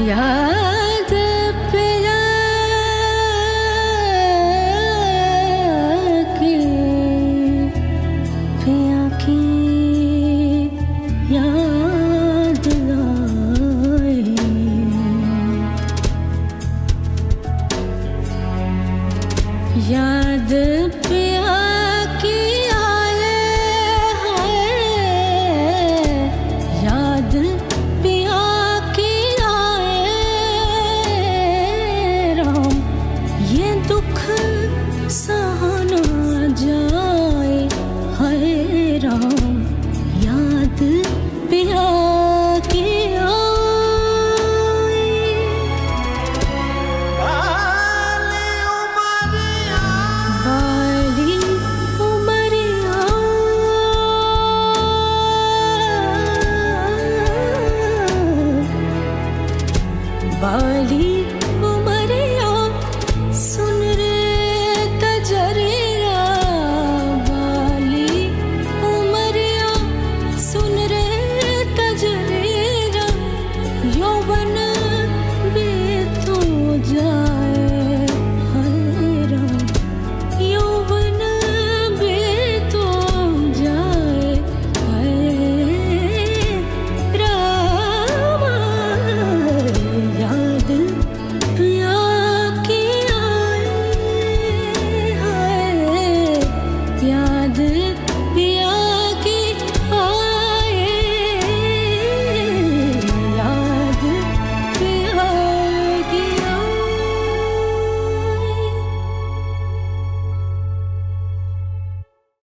याद पिया की याद आई। याद पिया की आए हाय, याद पिया की आए राम, ये दुख सहा न जाए हाय राम, याद पिया